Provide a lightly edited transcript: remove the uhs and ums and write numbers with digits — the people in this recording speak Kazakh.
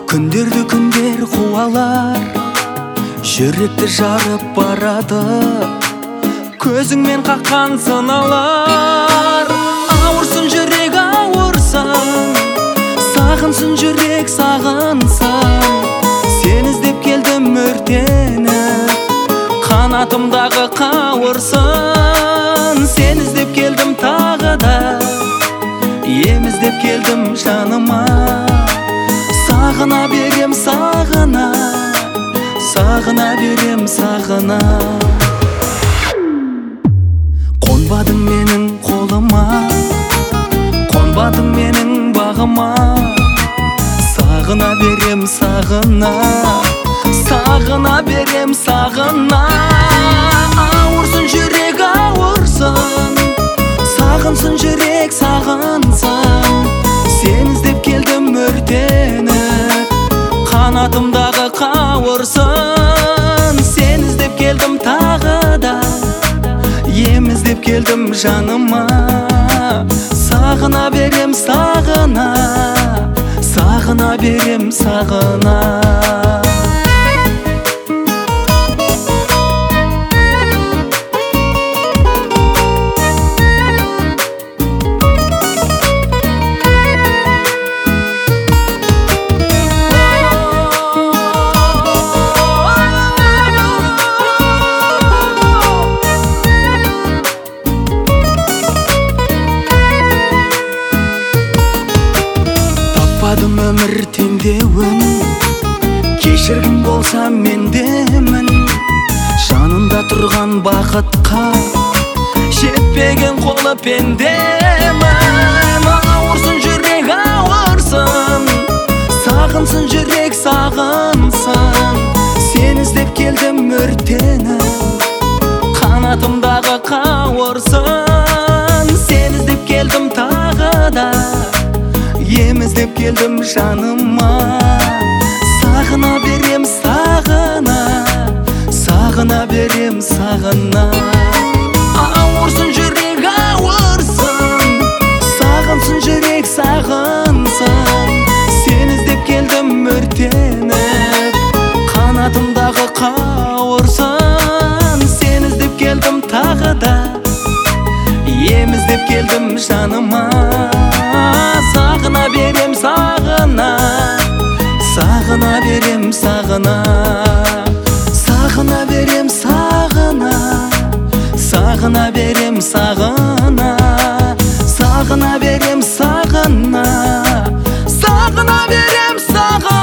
Күндерді күндер қуалар, жүректі жарып барады. Көзіңмен қаққан сыналар, ауырсын жүрек ауырсын, сағынсын жүрек сағынсын. Сен іздеп келдім өртеніп, қанатымдағы қауырсын. Сен іздеп келдім тағы да, ем іздеп келдім жаныма. Сағына берем сағына, сағына берем сағына. Қонбадың менің қолыма, қонбадың менің бағыма. Сағына берем сағына, сағына берем сағына. Ауырсын жүрек ауырсын, сағынсын жүрек сағынсын. Сен іздеп келдім өртеніп, қанатымдағы қауырсын. Сен іздеп келдім тағы да, ем іздеп келдім жаныма. Сағына берем сағына, сағына берем сағына. Таппадым өмір теңдеуін, кешіргім болса мендемін. Жанында тұрған бақытқа жетпеген қолы пендемін. Ауырсын жүрек ауырсын, сағынсын жүрек сағынсын. Сен іздеп келдім өртеніп, қанатымдағы қауырсын. Сен іздеп келдім тағы да, ем іздеп келдім жаныма. Сағына берем сағына, сағына берем сағына. Ауырсын жүрек ауырсын, сағынсын жүрек сағынсын. Сен іздеп келдім өртеніп, қанатымдағы қауырсын. Сен іздеп келдім тағы да, ем іздеп келдім жаныма. Сағына берем сағына, сағына берем сағына. Сағына берем сағына, сағына берем сағына. Сағына берем сағына, сағына берем сағына.